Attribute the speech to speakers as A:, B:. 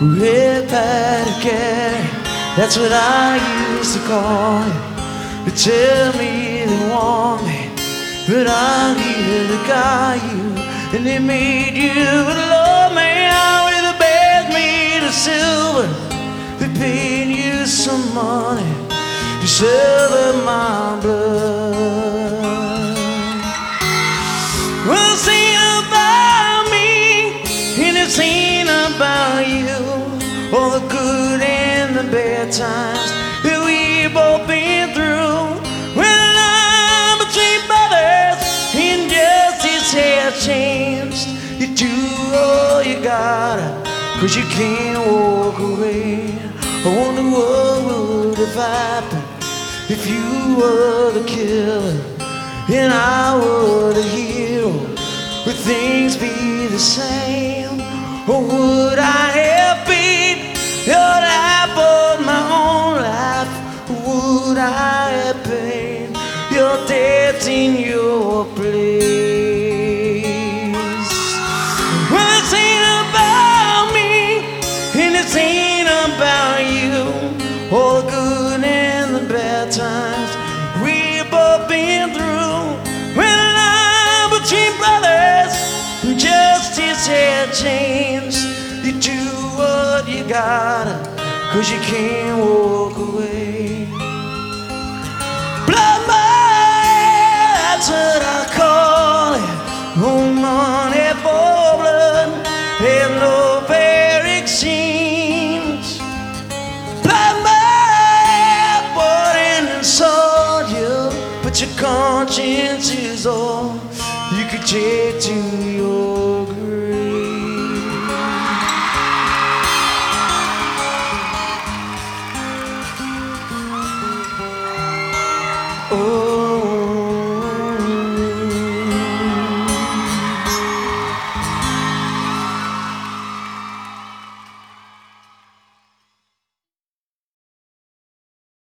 A: Red patty cat, that's what I used to call you. They tell me they want me, but I'm here to guide you. And they made you a lawman with a bed made of silver. They paid you some money to sell my blood. Well, it's ain't about me, and it's ain't about you. All the good and the bad times that we both been through. Well, I'm between brothers, injustice has changed. You do all you gotta, 'cause you can't walk away. I wonder what would have happened if you were the killer and I were the hero. Would things be the same, or would I have been your life or my own life? Would I have paid your debts in your place? Well, this ain't about me, and this ain't about you. All the good and the bad times we've both been through. Well, I'm between brothers, and justice had changed. You do what you gotta, 'cause you can't walk away. Blood money, that's what I call it. No money for blood, and no fair exchange. Blood money bought and sold you, but your conscience is all you could take to your grave. Oh.